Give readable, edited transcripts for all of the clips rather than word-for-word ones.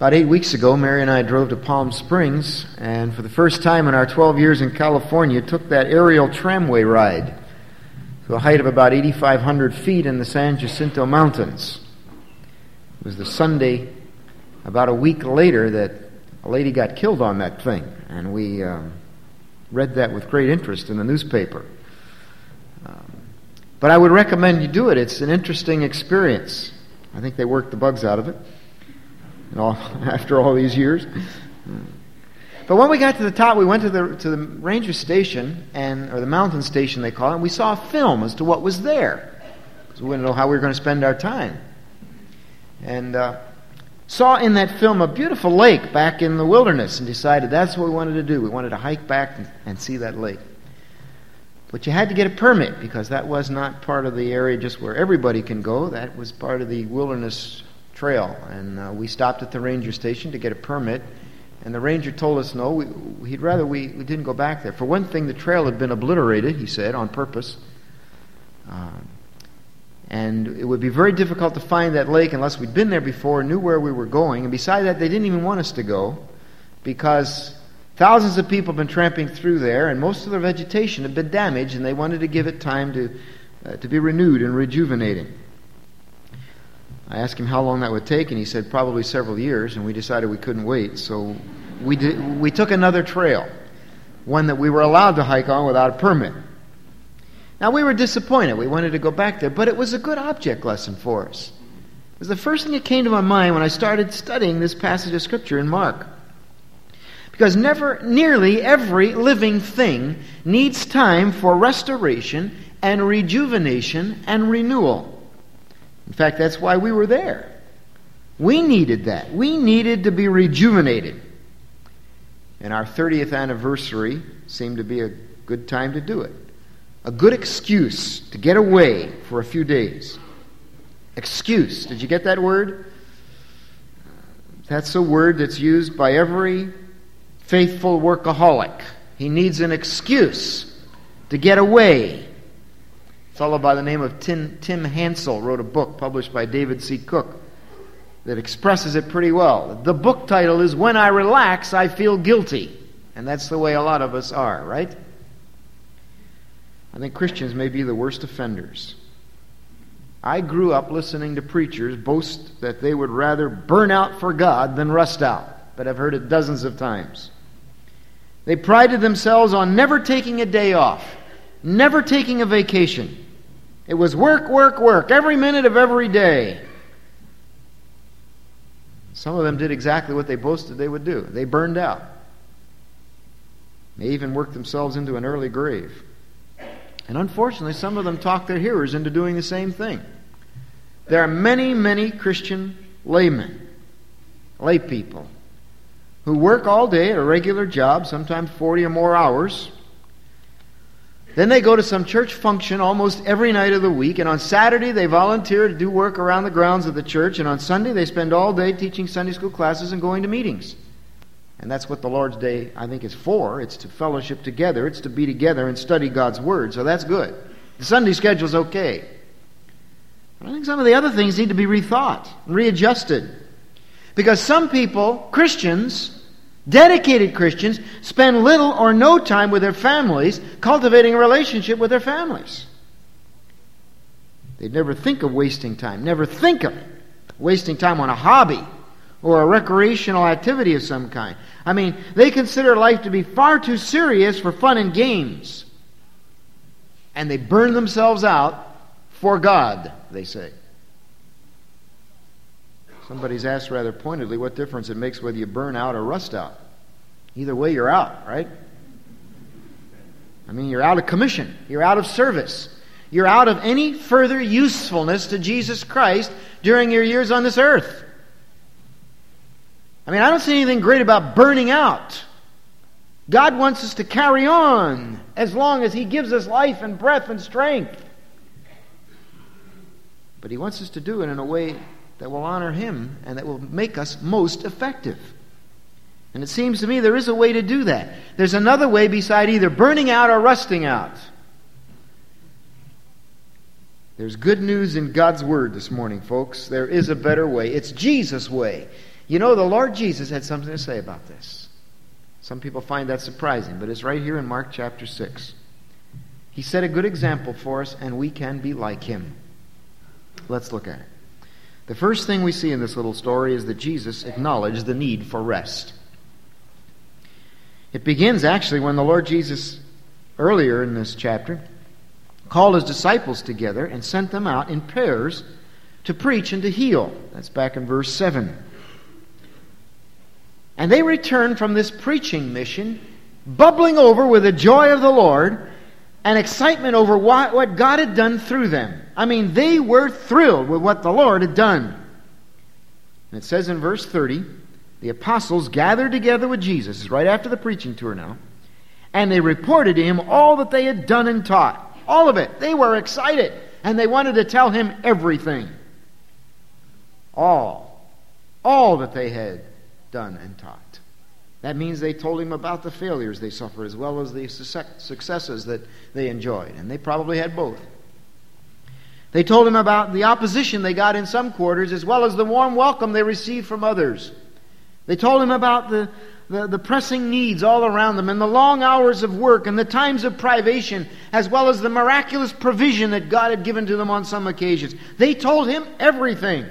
About 8 weeks ago, Mary and I drove to Palm Springs, and for the first time in our 12 years in California, took that aerial tramway ride to a height of about 8,500 feet in the San Jacinto Mountains. It was the Sunday, about a week later, that a lady got killed on that thing, and we read that with great interest in the newspaper. But I would recommend you do it. It's an interesting experience. I think they worked the bugs out of it. After all these years. But when we got to the top, we went to the ranger station, or the mountain station they call it, and we saw a film as to what was there. Because we wanted to know how we were going to spend our time. And saw in that film a beautiful lake back in the wilderness, and decided that's what we wanted to do. We wanted to hike back and see that lake. But you had to get a permit, because that was not part of the area just where everybody can go. That was part of the wilderness trail, and we stopped at the ranger station to get a permit, and the ranger told us no, he'd rather we didn't go back there. For one thing, the trail had been obliterated, he said, on purpose, and it would be very difficult to find that lake unless we'd been there before, knew where we were going, and beside that, they didn't even want us to go, because thousands of people have been tramping through there, and most of the vegetation had been damaged, and they wanted to give it time to be renewed and rejuvenating. I asked him how long that would take, and he said probably several years, and we decided we couldn't wait. So we took another trail, one that we were allowed to hike on without a permit. Now, we were disappointed. We wanted to go back there, but it was a good object lesson for us. It was the first thing that came to my mind when I started studying this passage of Scripture in Mark. Because nearly every living thing needs time for restoration and rejuvenation and renewal. In fact, that's why we were there. We needed that. We needed to be rejuvenated. And our 30th anniversary seemed to be a good time to do it. A good excuse to get away for a few days. Excuse. Did you get that word? That's a word that's used by every faithful workaholic. He needs an excuse to get away. A fellow by the name of Tim Hansel wrote a book published by David C. Cook that expresses it pretty well. The book title is When I Relax, I Feel Guilty. And that's the way a lot of us are, right? I think Christians may be the worst offenders. I grew up listening to preachers boast that they would rather burn out for God than rust out, but I've heard it dozens of times. They prided themselves on never taking a day off, never taking a vacation. It was work, work, work, every minute of every day. Some of them did exactly what they boasted they would do. They burned out. They even worked themselves into an early grave. And unfortunately, some of them talked their hearers into doing the same thing. There are many, many Christian laymen, lay people, who work all day at a regular job, sometimes 40 or more hours. Then they go to some church function almost every night of the week, and on Saturday they volunteer to do work around the grounds of the church, and on Sunday they spend all day teaching Sunday school classes and going to meetings. And that's what the Lord's Day, I think, is for. It's to fellowship together. It's to be together and study God's Word, so that's good. The Sunday schedule's okay. But I think some of the other things need to be rethought and readjusted. Because some people, Christians, dedicated Christians, spend little or no time with their families, cultivating a relationship with their families. They'd never think of wasting time, never think of wasting time on a hobby or a recreational activity of some kind. I mean, they consider life to be far too serious for fun and games. And they burn themselves out for God, they say. Somebody's asked rather pointedly what difference it makes whether you burn out or rust out. Either way, you're out, right? I mean, you're out of commission. You're out of service. You're out of any further usefulness to Jesus Christ during your years on this earth. I mean, I don't see anything great about burning out. God wants us to carry on as long as He gives us life and breath and strength. But He wants us to do it in a way that will honor Him and that will make us most effective. And it seems to me there is a way to do that. There's another way beside either burning out or rusting out. There's good news in God's Word this morning, folks. There is a better way. It's Jesus' way. You know, the Lord Jesus had something to say about this. Some people find that surprising, but it's right here in Mark chapter 6. He set a good example for us, and we can be like him. Let's look at it. The first thing we see in this little story is that Jesus acknowledged the need for rest. It begins actually when the Lord Jesus, earlier in this chapter, called his disciples together and sent them out in pairs to preach and to heal. That's back in verse 7. And they returned from this preaching mission, bubbling over with the joy of the Lord and excitement over what God had done through them. I mean, they were thrilled with what the Lord had done. And it says in verse 30, the apostles gathered together with Jesus, it's right after the preaching tour now, and they reported to him all that they had done and taught. All of it. They were excited, and they wanted to tell him everything. All that they had done and taught. That means they told him about the failures they suffered as well as the successes that they enjoyed. And they probably had both. They told him about the opposition they got in some quarters as well as the warm welcome they received from others. They told him about the pressing needs all around them and the long hours of work and the times of privation as well as the miraculous provision that God had given to them on some occasions. They told him everything.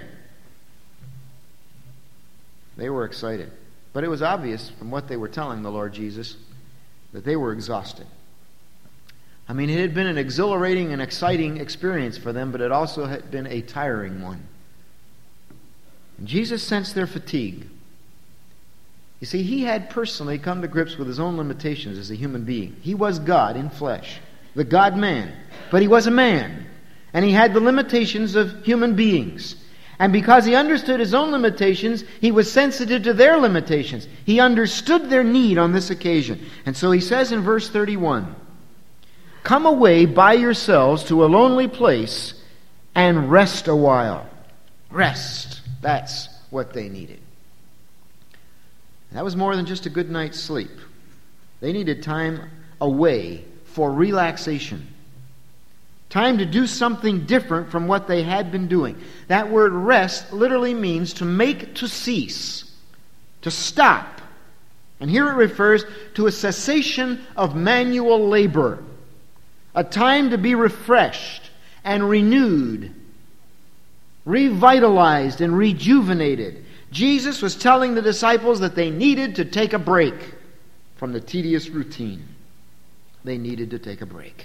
They were excited. But it was obvious from what they were telling the Lord Jesus that they were exhausted. I mean, it had been an exhilarating and exciting experience for them, but it also had been a tiring one. And Jesus sensed their fatigue. You see, he had personally come to grips with his own limitations as a human being. He was God in flesh, the God-man. But he was a man, and he had the limitations of human beings. And because he understood his own limitations, he was sensitive to their limitations. He understood their need on this occasion. And so he says in verse 31, "Come away by yourselves to a lonely place and rest a while." Rest. That's what they needed. That was more than just a good night's sleep. They needed time away for relaxation. Time to do something different from what they had been doing. That word rest literally means to make to cease, to stop. And here it refers to a cessation of manual labor, a time to be refreshed and renewed, revitalized and rejuvenated. Jesus was telling the disciples that they needed to take a break from the tedious routine. They needed to take a break.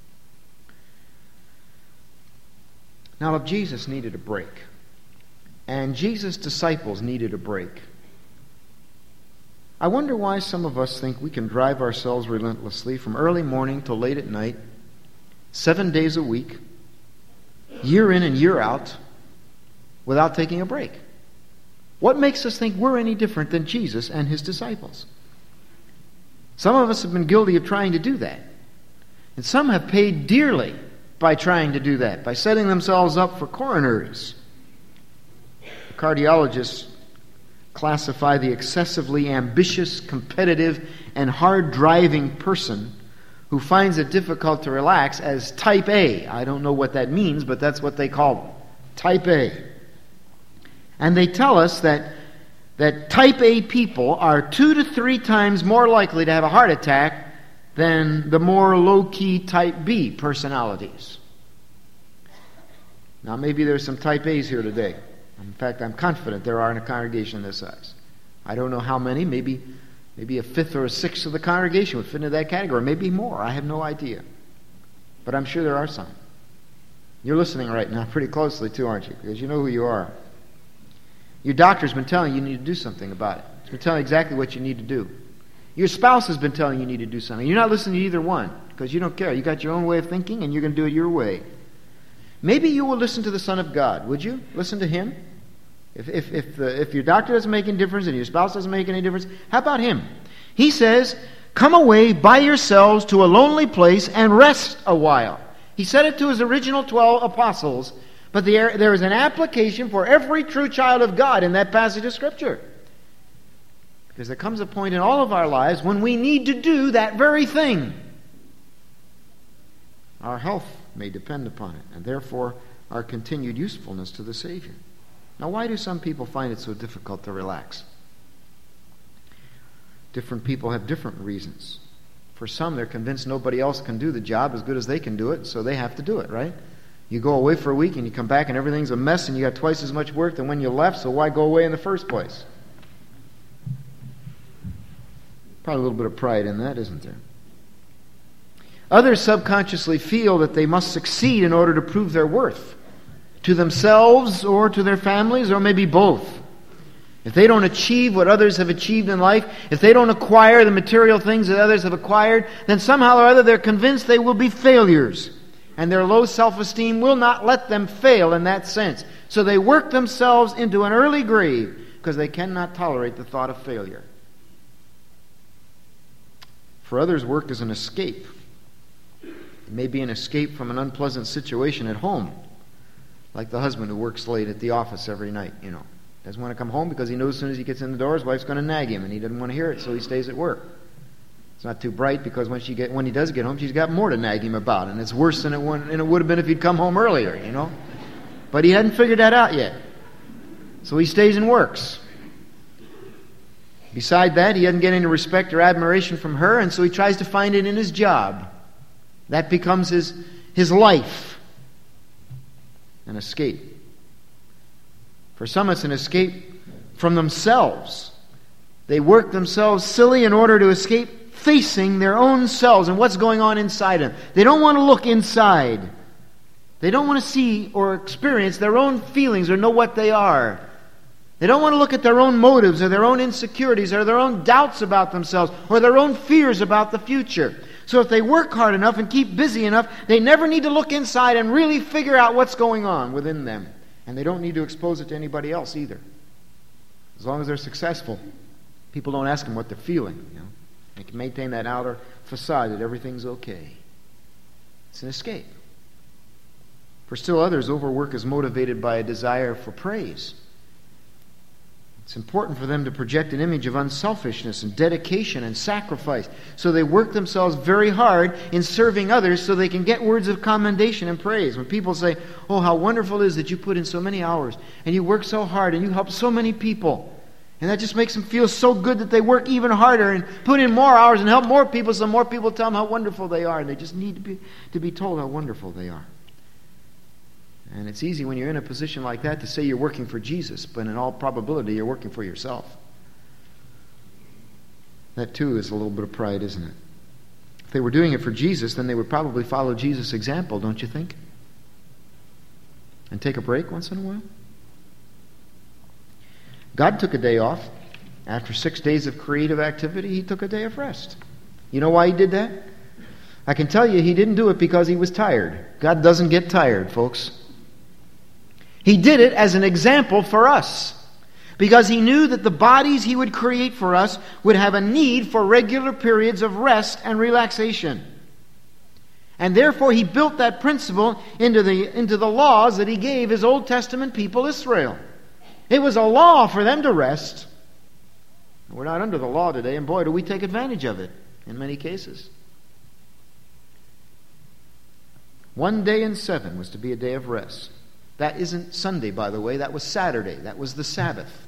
Now, if Jesus needed a break, and Jesus' disciples needed a break, I wonder why some of us think we can drive ourselves relentlessly from early morning till late at night, 7 days a week, year in and year out, without taking a break. What makes us think we're any different than Jesus and his disciples? Some of us have been guilty of trying to do that. And some have paid dearly by trying to do that, by setting themselves up for coronaries. Cardiologists classify the excessively ambitious, competitive, and hard-driving person who finds it difficult to relax as type A. I don't know what that means, but that's what they call them. Type A. And they tell us that type A people are 2 to 3 times more likely to have a heart attack than the more low-key type B personalities. Now, maybe there's some type A's here today. In fact, I'm confident there are in a congregation this size. I don't know how many. Maybe a fifth or a sixth of the congregation would fit into that category. Maybe more. I have no idea. But I'm sure there are some. You're listening right now pretty closely too, aren't you? Because you know who you are. Your doctor's been telling you need to do something about it. It's been telling you exactly what you need to do. Your spouse has been telling you need to do something. You're not listening to either one because you don't care. You got your own way of thinking and you're going to do it your way. Maybe you will listen to the Son of God. Would you? Listen to him? If your doctor doesn't make any difference and your spouse doesn't make any difference, how about him? He says, "Come away by yourselves to a lonely place and rest a while." He said it to his original 12 apostles, but there is an application for every true child of God in that passage of Scripture. Because there comes a point in all of our lives when we need to do that very thing. Our health may depend upon it, and therefore our continued usefulness to the Savior. Now, why do some people find it so difficult to relax? Different people have different reasons. For some, they're convinced nobody else can do the job as good as they can do it, so they have to do it, right? You go away for a week and you come back and everything's a mess and you got twice as much work than when you left, so why go away in the first place? Probably a little bit of pride in that, isn't there? Others subconsciously feel that they must succeed in order to prove their worth to themselves or to their families, or maybe both. If they don't achieve what others have achieved in life, if they don't acquire the material things that others have acquired, then somehow or other they're convinced they will be failures. And their low self-esteem will not let them fail in that sense. So they work themselves into an early grave because they cannot tolerate the thought of failure. For others, work is an escape. It may be an escape from an unpleasant situation at home, like the husband who works late at the office every night, Doesn't want to come home because he knows as soon as he gets in the door his wife's going to nag him, and he doesn't want to hear it, so he stays at work. It's not too bright because when he does get home, she's got more to nag him about, and it's worse than it would have been if he'd come home earlier, But he hadn't figured that out yet. So he stays and works. Beside that, he doesn't get any respect or admiration from her, and so he tries to find it in his job. That becomes his life. An escape. For some, it's an escape from themselves. They work themselves silly in order to escape facing their own selves and what's going on inside them. They don't want to look inside. They don't want to see or experience their own feelings or know what they are. They don't want to look at their own motives or their own insecurities or their own doubts about themselves or their own fears about the future. So if they work hard enough and keep busy enough, they never need to look inside and really figure out what's going on within them. And they don't need to expose it to anybody else either. As long as they're successful, people don't ask them what they're feeling. They can maintain that outer facade that everything's okay. It's an escape. For still others, overwork is motivated by a desire for praise. It's important for them to project an image of unselfishness and dedication and sacrifice. So they work themselves very hard in serving others so they can get words of commendation and praise. When people say, "Oh, how wonderful it is that you put in so many hours and you work so hard and you help so many people." And that just makes them feel so good that they work even harder and put in more hours and help more people so more people tell them how wonderful they are. And they just need to be told how wonderful they are. And it's easy when you're in a position like that to say you're working for Jesus, but in all probability you're working for yourself. That too is a little bit of pride, isn't it? If they were doing it for Jesus, then they would probably follow Jesus' example, don't you think? And take a break once in a while. God took a day off. After 6 days of creative activity, He took a day of rest. You know why He did that? I can tell you He didn't do it because He was tired. God doesn't get tired, folks. He did it as an example for us, because He knew that the bodies He would create for us would have a need for regular periods of rest and relaxation. And therefore He built that principle into the laws that He gave His Old Testament people Israel. It was a law for them to rest. We're not under the law today, and boy, do we take advantage of it in many cases. 1 day in 7 was to be a day of rest. That isn't Sunday, by the way. That was Saturday. That was the Sabbath.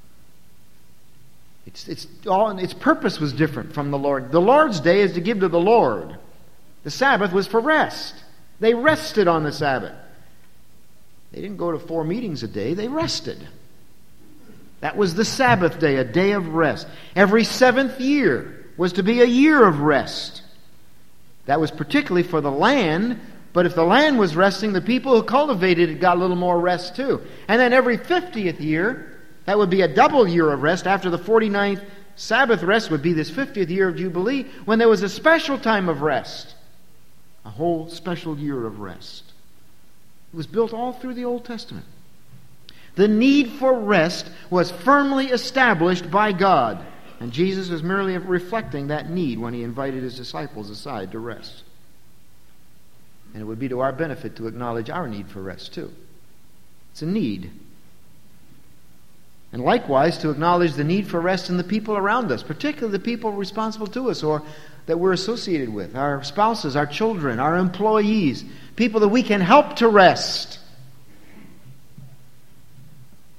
Its purpose was different from the Lord. The Lord's day is to give to the Lord. The Sabbath was for rest. They rested on the Sabbath. They didn't go to 4 meetings a day. They rested. That was the Sabbath day, a day of rest. Every 7th year was to be a year of rest. That was particularly for the land, but if the land was resting, the people who cultivated it got a little more rest too. And then every 50th year, that would be a double year of rest. After the 49th Sabbath rest would be this 50th year of Jubilee, when there was a special time of rest. A whole special year of rest. It was built all through the Old Testament. The need for rest was firmly established by God. And Jesus was merely reflecting that need when He invited His disciples aside to rest. And it would be to our benefit to acknowledge our need for rest too. It's a need. And likewise to acknowledge the need for rest in the people around us, particularly the people responsible to us or that we're associated with, our spouses, our children, our employees, people that we can help to rest.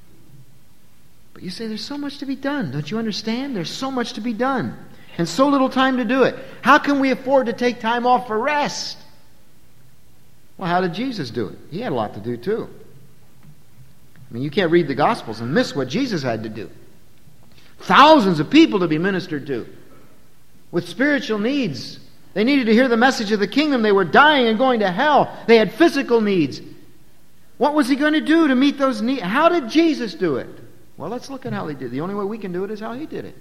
But you say, there's so much to be done. Don't you understand? There's so much to be done. And so little time to do it. How can we afford to take time off for rest? Well, how did Jesus do it? He had a lot to do too. I mean, you can't read the Gospels and miss what Jesus had to do. Thousands of people to be ministered to with spiritual needs. They needed to hear the message of the kingdom. They were dying and going to hell. They had physical needs. What was he going to do to meet those needs? How did Jesus do it? Well, let's look at how he did it. The only way we can do it is how he did it.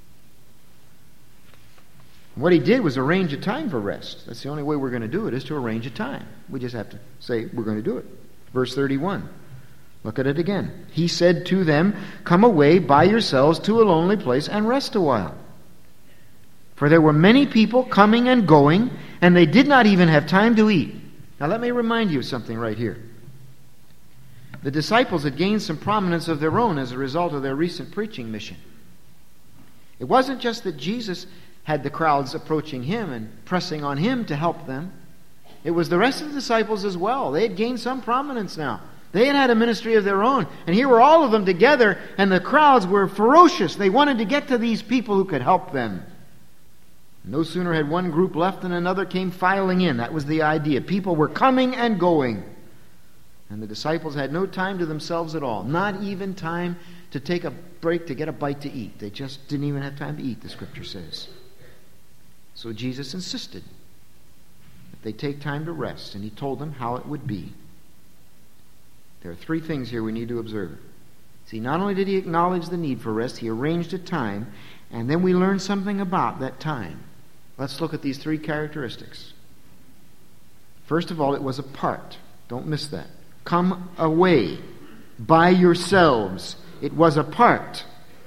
What he did was arrange a time for rest. That's the only way we're going to do it, is to arrange a time. We just have to say we're going to do it. Verse 31. Look at it again. He said to them, "Come away by yourselves to a lonely place and rest a while." For there were many people coming and going, and they did not even have time to eat. Now let me remind you of something right here. The disciples had gained some prominence of their own as a result of their recent preaching mission. It wasn't just that Jesus had the crowds approaching him and pressing on him to help them. It was the rest of the disciples as well. They had gained some prominence now. They had had a ministry of their own. And here were all of them together, and the crowds were ferocious. They wanted to get to these people who could help them. No sooner had one group left than another came filing in. That was the idea. People were coming and going. And the disciples had no time to themselves at all. Not even time to take a break to get a bite to eat. They just didn't even have time to eat, the Scripture says. So Jesus insisted that they take time to rest, and he told them how it would be. There are three things here we need to observe. See, not only did he acknowledge the need for rest, he arranged a time, and then we learn something about that time. Let's look at these three characteristics. First of all, it was apart. Don't miss that. Come away by yourselves. It was apart.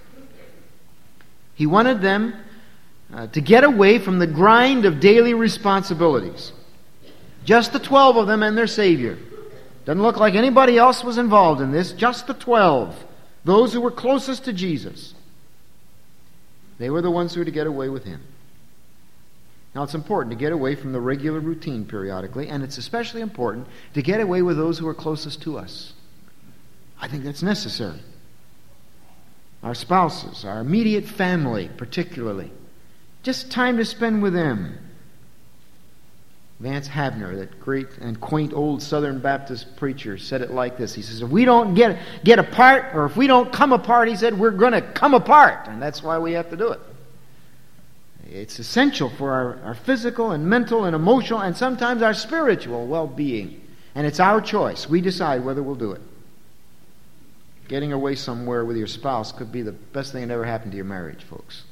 He wanted them to get away from the grind of daily responsibilities. Just the 12 of them and their Savior. Doesn't look like anybody else was involved in this. Just the 12. Those who were closest to Jesus. They were the ones who were to get away with him. Now, it's important to get away from the regular routine periodically, and it's especially important to get away with those who are closest to us. I think that's necessary. Our spouses, our immediate family particularly. Just time to spend with them. Vance Havner, that great and quaint old Southern Baptist preacher, said it like this. He says, if we don't get apart, or if we don't come apart, he said, we're going to come apart. And that's why we have to do it. It's essential for our physical and mental and emotional and sometimes our spiritual well-being. And it's our choice. We decide whether we'll do it. Getting away somewhere with your spouse could be the best thing that ever happened to your marriage, folks.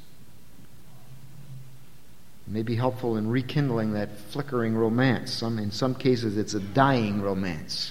It may be helpful in rekindling that flickering romance. In some cases, it's a dying romance.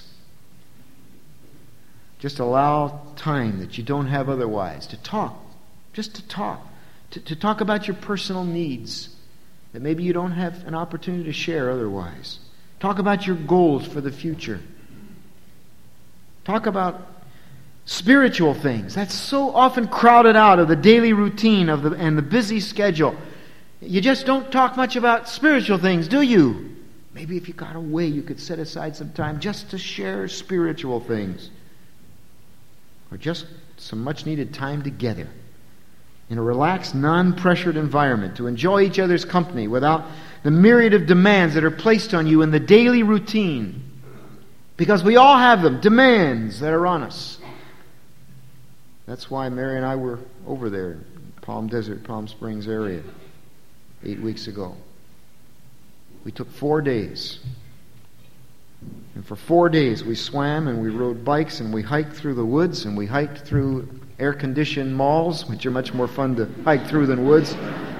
Just allow time that you don't have otherwise to talk. Just to talk. To talk about your personal needs that maybe you don't have an opportunity to share otherwise. Talk about your goals for the future. Talk about spiritual things. That's so often crowded out of the daily routine and the busy schedule. You just don't talk much about spiritual things, do you? Maybe if you got away, you could set aside some time just to share spiritual things. Or just some much-needed time together in a relaxed, non-pressured environment to enjoy each other's company without the myriad of demands that are placed on you in the daily routine. Because we all have them, demands that are on us. That's why Mary and I were over there in Palm Desert, Palm Springs area 8 weeks ago. We took 4 days. And for 4 days we swam and we rode bikes and we hiked through the woods and we hiked through air-conditioned malls, which are much more fun to hike through than woods.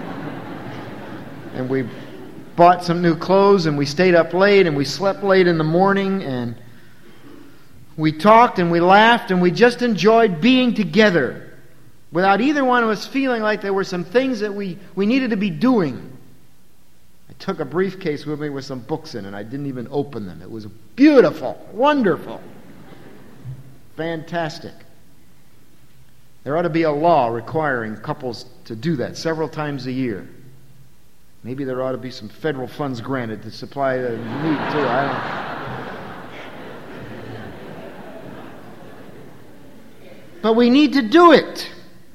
And we bought some new clothes and we stayed up late and we slept late in the morning and we talked and we laughed and we just enjoyed being together without either one of us feeling like there were some things that we needed to be doing. I took a briefcase with me with some books in it. I didn't even open them. It was beautiful, wonderful, fantastic. There ought to be a law requiring couples to do that several times a year. Maybe there ought to be some federal funds granted to supply the need too. I don't know. but we need to do it.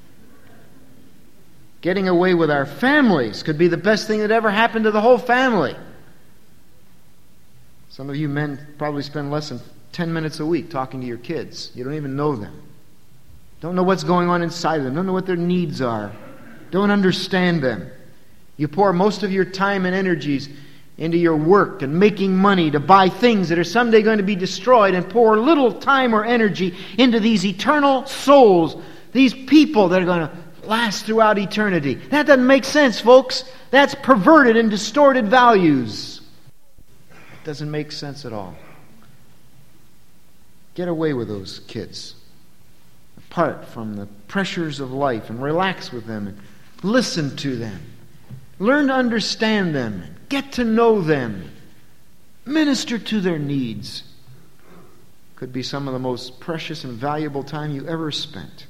Getting away with our families could be the best thing that ever happened to the whole family. Some of you men probably spend less than 10 minutes a week talking to your kids. You don't even know them. Don't know what's going on inside of them. Don't know what their needs are. Don't understand them. You pour most of your time and energies into your work and making money to buy things that are someday going to be destroyed, and pour little time or energy into these eternal souls, these people that are going to last throughout eternity. That doesn't make sense, folks. That's perverted and distorted values. It doesn't make sense at all. Get away with those kids, apart from the pressures of life, and relax with them and listen to them. Learn to understand them. Get to know them. Minister to their needs. Could be some of the most precious and valuable time you ever spent.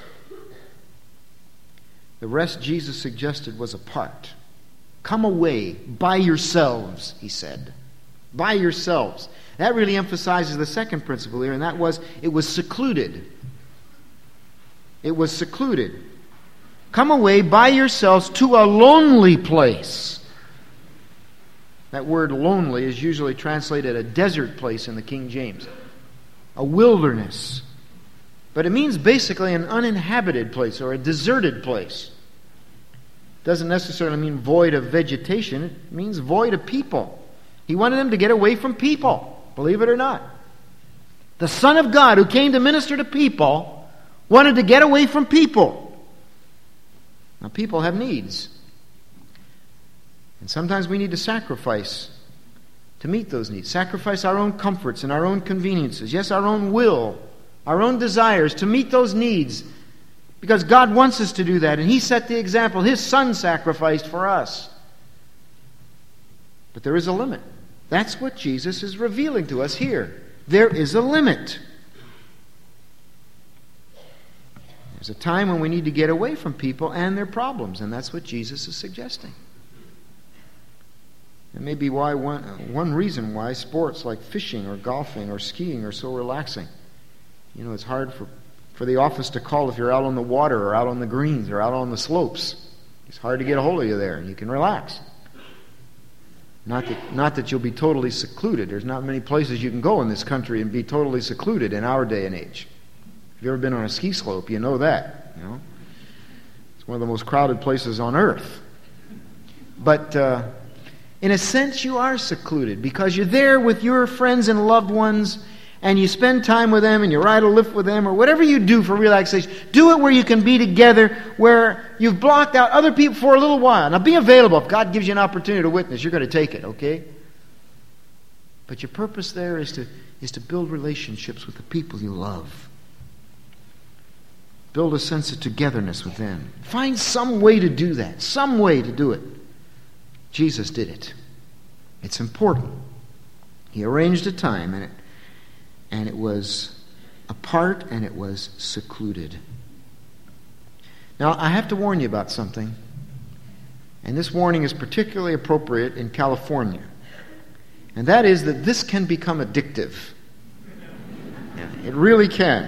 The rest Jesus suggested was apart. Come away by yourselves, he said. By yourselves. That really emphasizes the second principle here, and that was, it was secluded. It was secluded. Come away by yourselves to a lonely place. That word lonely is usually translated a desert place in the King James. A wilderness. But it means basically an uninhabited place or a deserted place. It doesn't necessarily mean void of vegetation. It means void of people. He wanted them to get away from people, believe it or not. The Son of God, who came to minister to people, wanted to get away from people. Now, people have needs. And sometimes we need to sacrifice to meet those needs. Sacrifice our own comforts and our own conveniences. Yes, our own will, our own desires to meet those needs. Because God wants us to do that. And He set the example. His Son sacrificed for us. But there is a limit. That's what Jesus is revealing to us here. There is a limit. There's a time when we need to get away from people and their problems, and that's what Jesus is suggesting. It may be why one reason why sports like fishing or golfing or skiing are so relaxing. You know, it's hard for the office to call if you're out on the water or out on the greens or out on the slopes. It's hard to get a hold of you there, and you can relax. Not that you'll be totally secluded. There's not many places you can go in this country and be totally secluded in our day and age. If you've ever been on a ski slope, you know that. You know, it's one of the most crowded places on earth. But in a sense, you are secluded because you're there with your friends and loved ones, and you spend time with them, and you ride a lift with them, or whatever you do for relaxation. Do it where you can be together, where you've blocked out other people for a little while. Now, be available. If God gives you an opportunity to witness, you're going to take it, okay? But your purpose there is to build relationships with the people you love. Build a sense of togetherness with them. Find some way to do that. Some way to do it. Jesus did it. It's important. He arranged a time, and it was apart, and it was secluded. Now, I have to warn you about something. And this warning is particularly appropriate in California. And that is that this can become addictive. Yeah, it really can.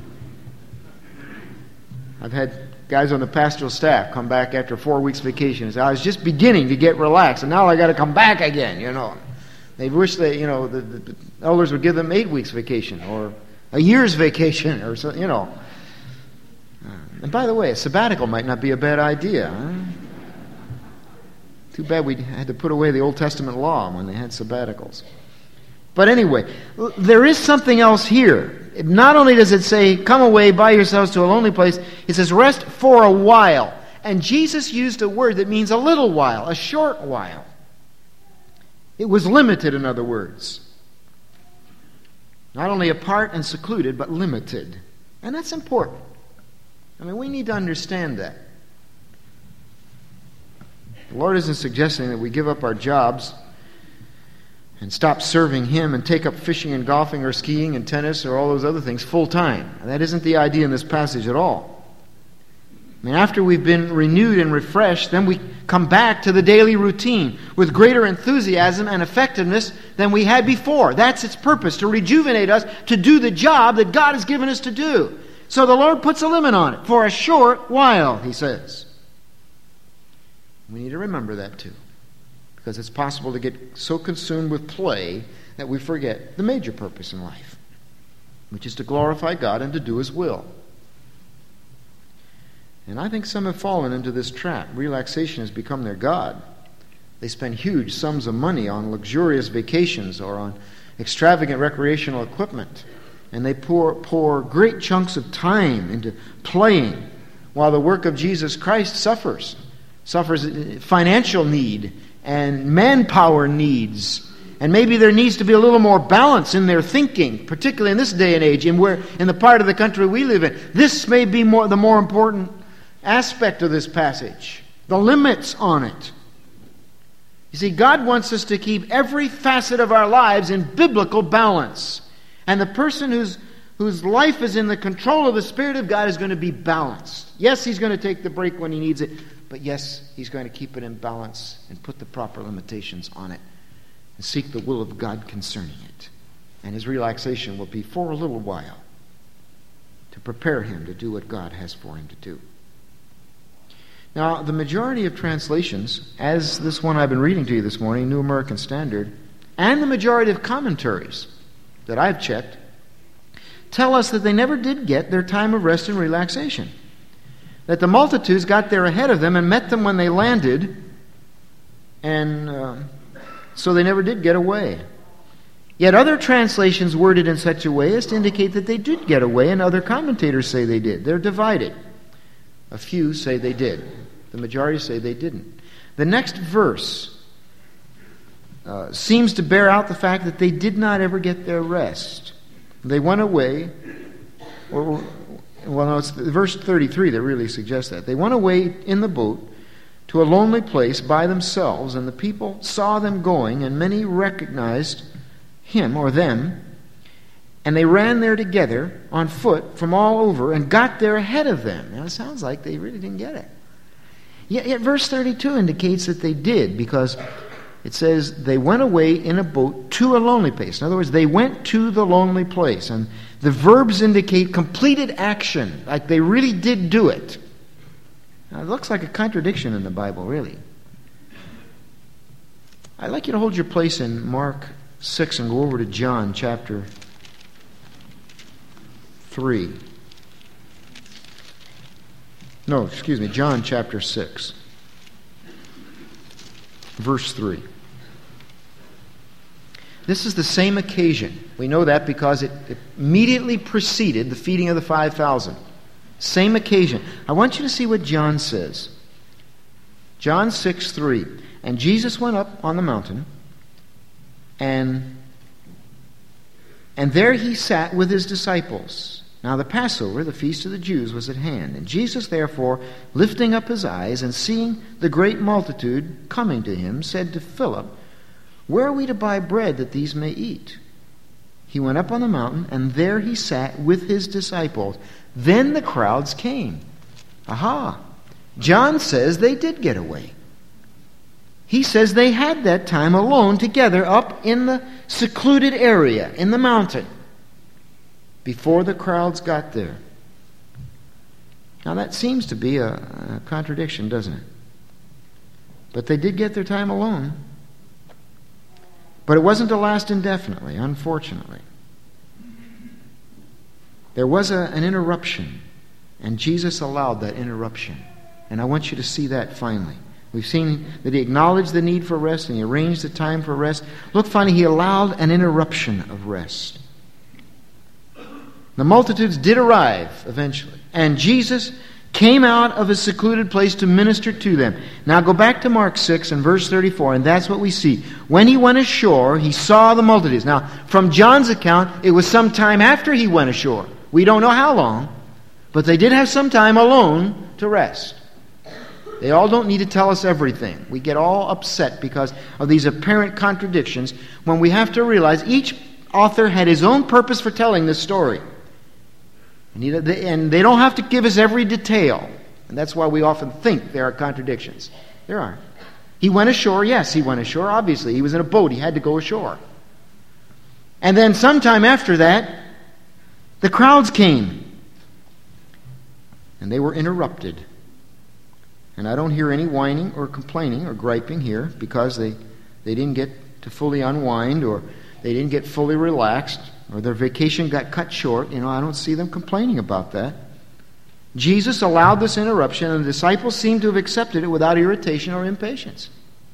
I've had guys on the pastoral staff come back after 4 weeks vacation and say, I was just beginning to get relaxed, and now I got to come back again, you know. They wish the elders would give them 8 weeks vacation or a year's vacation or so, you know. And by the way, a sabbatical might not be a bad idea. Huh? Too bad we had to put away the Old Testament law when they had sabbaticals. But anyway, there is something else here. Not only does it say, come away by yourselves to a lonely place, it says rest for a while. And Jesus used a word that means a little while, a short while. It was limited, in other words. Not only apart and secluded, but limited. And that's important. I mean, we need to understand that. The Lord isn't suggesting that we give up our jobs and stop serving Him and take up fishing and golfing or skiing and tennis or all those other things full time. That isn't the idea in this passage at all. I mean, after we've been renewed and refreshed, then we come back to the daily routine with greater enthusiasm and effectiveness than we had before. That's its purpose, to rejuvenate us, to do the job that God has given us to do. So the Lord puts a limit on it. For a short while, he says. We need to remember that too. Because it's possible to get so consumed with play that we forget the major purpose in life, which is to glorify God and to do His will. And I think some have fallen into this trap. Relaxation has become their god. They spend huge sums of money on luxurious vacations or on extravagant recreational equipment. And they pour great chunks of time into playing while the work of Jesus Christ suffers financial need and manpower needs. And maybe there needs to be a little more balance in their thinking, particularly in this day and age, in the part of the country we live in. This may be the more important aspect of this passage, the limits on it. You see, God wants us to keep every facet of our lives in biblical balance. And the person whose life is in the control of the Spirit of God is going to be balanced. Yes, he's going to take the break when he needs it, but yes, he's going to keep it in balance and put the proper limitations on it and seek the will of God concerning it. And his relaxation will be for a little while to prepare him to do what God has for him to do. Now, the majority of translations, as this one I've been reading to you this morning, New American Standard, and the majority of commentaries that I've checked, tell us that they never did get their time of rest and relaxation. That the multitudes got there ahead of them and met them when they landed, and so they never did get away. Yet other translations worded in such a way as to indicate that they did get away, and other commentators say they did. They're divided. A few say they did. The majority say they didn't. The next verse seems to bear out the fact that they did not ever get their rest. They went away. It's verse 33 that really suggests that. They went away in the boat to a lonely place by themselves, and the people saw them going, and many recognized him or them, and they ran there together on foot from all over and got there ahead of them. Now it sounds like they really didn't get it. Yet verse 32 indicates that they did, because it says they went away in a boat to a lonely place. In other words, they went to the lonely place. And the verbs indicate completed action, like they really did do it. Now, it looks like a contradiction in the Bible, really. I'd like you to hold your place in Mark 6 and go over to John chapter 3. John chapter 6. Verse 3. This is the same occasion. We know that because it immediately preceded the feeding of the 5,000. Same occasion. I want you to see what John says. John 6:3. And Jesus went up on the mountain, and there he sat with his disciples. Now the Passover, the feast of the Jews, was at hand. And Jesus, therefore, lifting up his eyes and seeing the great multitude coming to him, said to Philip, Where are we to buy bread that these may eat? He went up on the mountain, and there he sat with his disciples. Then the crowds came. Aha! John says they did get away. He says they had that time alone together up in the secluded area, in the mountain, before the crowds got there. Now that seems to be a contradiction, doesn't it? But they did get their time alone. But it wasn't to last indefinitely, unfortunately. There was an interruption, and Jesus allowed that interruption. And I want you to see that finally. We've seen that he acknowledged the need for rest, and he arranged the time for rest. Look, finally, he allowed an interruption of rest. The multitudes did arrive eventually, and Jesus came out of a secluded place to minister to them. Now go back to Mark 6 and verse 34, and that's what we see. When he went ashore, he saw the multitudes. Now, from John's account, it was some time after he went ashore. We don't know how long, but they did have some time alone to rest. They all don't need to tell us everything. We get all upset because of these apparent contradictions when we have to realize each author had his own purpose for telling this story. And they don't have to give us every detail. And that's why we often think there are contradictions. There aren't. He went ashore. Yes, he went ashore. Obviously, he was in a boat. He had to go ashore. And then sometime after that, the crowds came. And they were interrupted. And I don't hear any whining or complaining or griping here because they didn't get to fully unwind, or they didn't get fully relaxed, or their vacation got cut short. I don't see them complaining about that. Jesus allowed this interruption, and the disciples seem to have accepted it without irritation or impatience.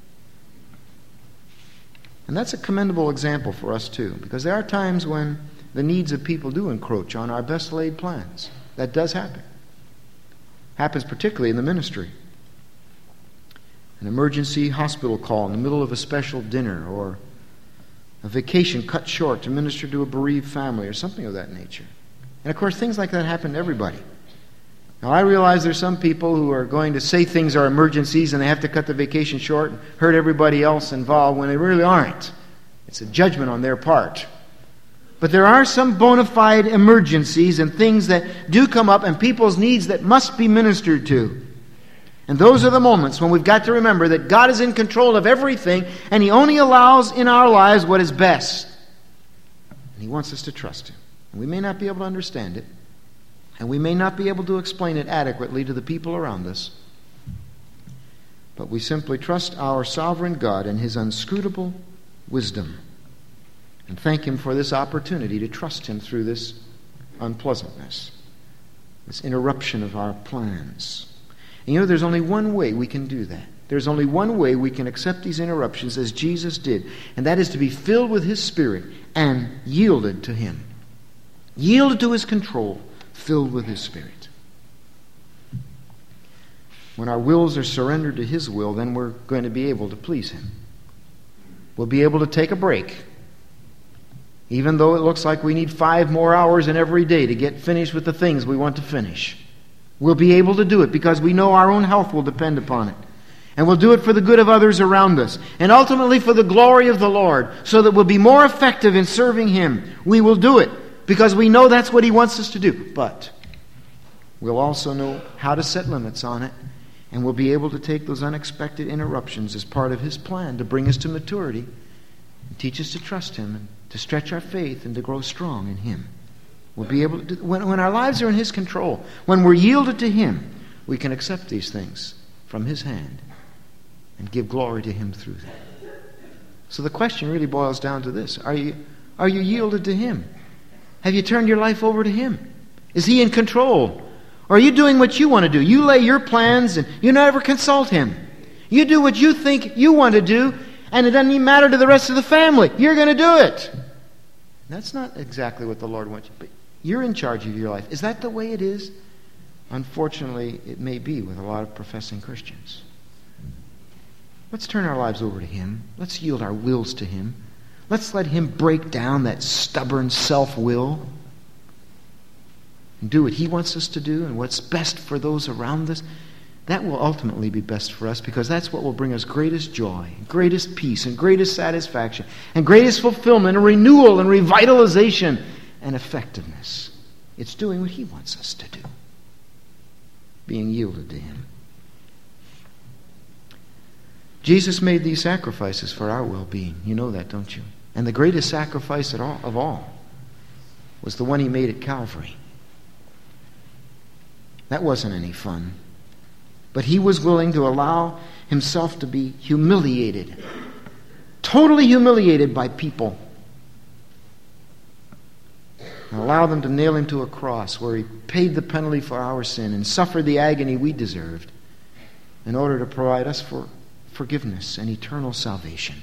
And that's a commendable example for us too, because there are times when the needs of people do encroach on our best laid plans. That does happen. Happens particularly in the ministry. An emergency hospital call in the middle of a special dinner, or a vacation cut short to minister to a bereaved family, or something of that nature. And of course, things like that happen to everybody. Now, I realize there's some people who are going to say things are emergencies and they have to cut the vacation short and hurt everybody else involved when they really aren't. It's a judgment on their part. But there are some bona fide emergencies and things that do come up and people's needs that must be ministered to. And those are the moments when we've got to remember that God is in control of everything, and He only allows in our lives what is best. And He wants us to trust Him. And we may not be able to understand it, and we may not be able to explain it adequately to the people around us, but we simply trust our sovereign God and His unscrutable wisdom, and thank Him for this opportunity to trust Him through this unpleasantness, this interruption of our plans. And there's only one way we can do that. There's only one way we can accept these interruptions as Jesus did, and that is to be filled with His Spirit and yielded to Him. Yielded to His control, filled with His Spirit. When our wills are surrendered to His will, then we're going to be able to please Him. We'll be able to take a break, even though it looks like we need 5 more hours in every day to get finished with the things we want to finish. We'll be able to do it because we know our own health will depend upon it. And we'll do it for the good of others around us, and ultimately for the glory of the Lord, so that we'll be more effective in serving Him. We will do it because we know that's what He wants us to do. But we'll also know how to set limits on it, and we'll be able to take those unexpected interruptions as part of His plan to bring us to maturity and teach us to trust Him and to stretch our faith and to grow strong in Him. We'll be able to, when our lives are in His control, when we're yielded to Him, we can accept these things from His hand and give glory to Him through them. So the question really boils down to this. Are you yielded to Him? Have you turned your life over to Him? Is He in control? Or are you doing what you want to do? You lay your plans and you never consult Him. You do what you think you want to do, and it doesn't even matter to the rest of the family. You're going to do it. That's not exactly what the Lord wants you to be. You're in charge of your life. Is that the way it is? Unfortunately, it may be with a lot of professing Christians. Let's turn our lives over to Him. Let's yield our wills to Him. Let's let Him break down that stubborn self-will and do what He wants us to do and what's best for those around us. That will ultimately be best for us, because that's what will bring us greatest joy, greatest peace, and greatest satisfaction, and greatest fulfillment, and renewal, and revitalization, and effectiveness. It's doing what He wants us to do, being yielded to Him. Jesus made these sacrifices for our well-being. You know that, don't you? And the greatest sacrifice of all was the one He made at Calvary. That wasn't any fun. But He was willing to allow Himself to be humiliated, totally humiliated by people, and allow them to nail Him to a cross where He paid the penalty for our sin and suffered the agony we deserved in order to provide us for forgiveness and eternal salvation.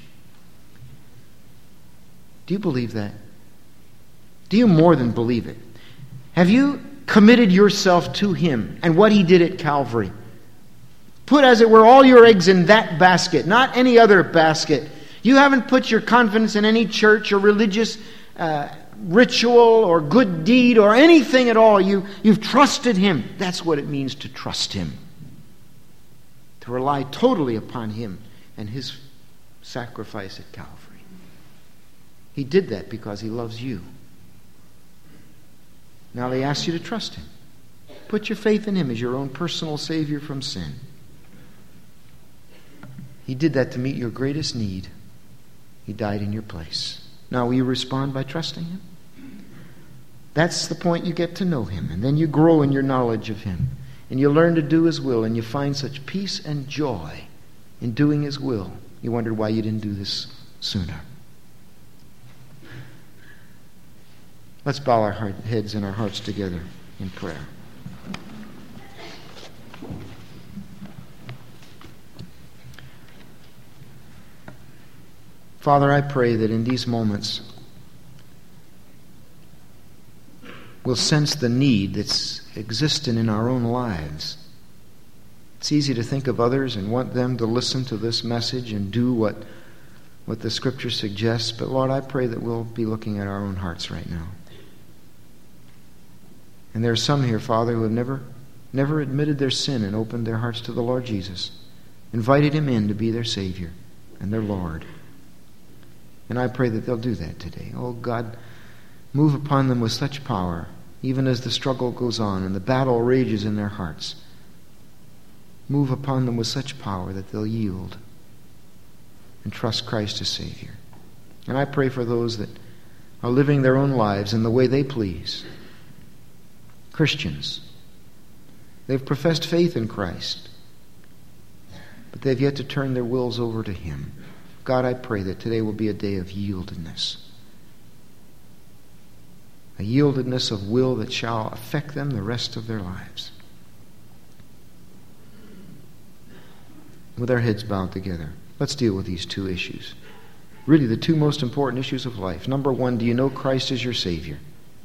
Do you believe that? Do you more than believe it? Have you committed yourself to Him and what He did at Calvary? Put, as it were, all your eggs in that basket, not any other basket. You haven't put your confidence in any church or religious ritual or good deed or anything at all. You've trusted Him. That's what it means to trust Him. To rely totally upon Him and His sacrifice at Calvary. He did that because He loves you. Now He asks you to trust Him. Put your faith in Him as your own personal Savior from sin. He did that to meet your greatest need. He died in your place. Now will you respond by trusting Him? That's the point you get to know Him, and then you grow in your knowledge of Him. and you learn to do His will, and you find such peace and joy in doing His will. You wondered why you didn't do this sooner. Let's bow our heads and our hearts together in prayer. Father, I pray that in these moments we'll sense the need that's existing in our own lives. It's easy to think of others and want them to listen to this message and do what the Scripture suggests, but Lord, I pray that we'll be looking at our own hearts right now. And there are some here, Father, who have never admitted their sin and opened their hearts to the Lord Jesus, invited Him in to be their Savior and their Lord. And I pray that they'll do that today. Oh God, move upon them with such power, even as the struggle goes on and the battle rages in their hearts. Move upon them with such power that they'll yield and trust Christ as Savior. And I pray for those that are living their own lives in the way they please. Christians. They've professed faith in Christ, but they've yet to turn their wills over to Him. God, I pray that today will be a day of yieldedness. A yieldedness of will that shall affect them the rest of their lives. With our heads bowed together, let's deal with these two issues. Really, the two most important issues of life. Number one, do you know Christ is your Savior?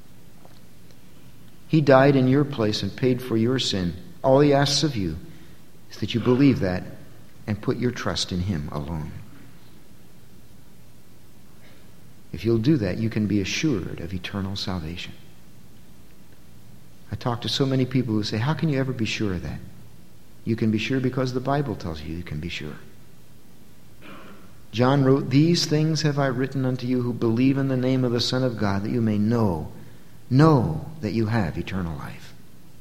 He died in your place and paid for your sin. All He asks of you is that you believe that and put your trust in Him alone. If you'll do that, you can be assured of eternal salvation. I talk to so many people who say, how can you ever be sure of that? You can be sure because the Bible tells you can be sure. John wrote, these things have I written unto you who believe in the name of the Son of God, that you may know that you have eternal life.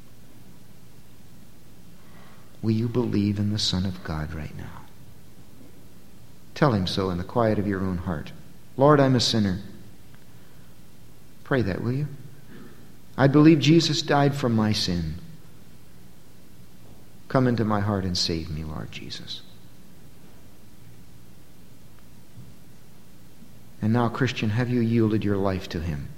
Will you believe in the Son of God right now? Tell Him so in the quiet of your own heart. Lord, I'm a sinner. Pray that, will you? I believe Jesus died for my sin. Come into my heart and save me, Lord Jesus. And now, Christian, have you yielded your life to Him?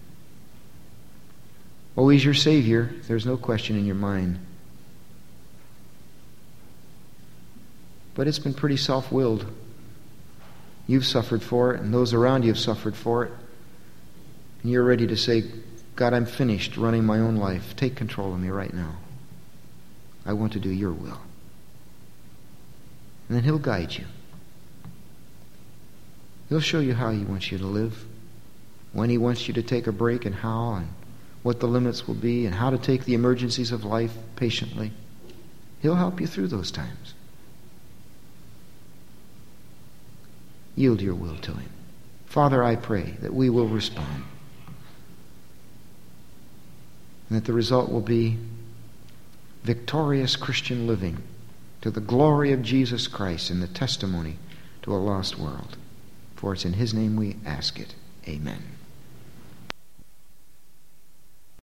Oh, He's your Savior. There's no question in your mind. But it's been pretty self-willed. You've suffered for it, and those around you have suffered for it. And you're ready to say, God, I'm finished running my own life. Take control of me right now. I want to do your will. And then He'll guide you. He'll show you how He wants you to live, when He wants you to take a break, and how, and what the limits will be, and how to take the emergencies of life patiently. He'll help you through those times. Yield your will to Him. Father, I pray that we will respond, and that the result will be victorious Christian living to the glory of Jesus Christ and the testimony to a lost world. For it's in His name we ask it. Amen.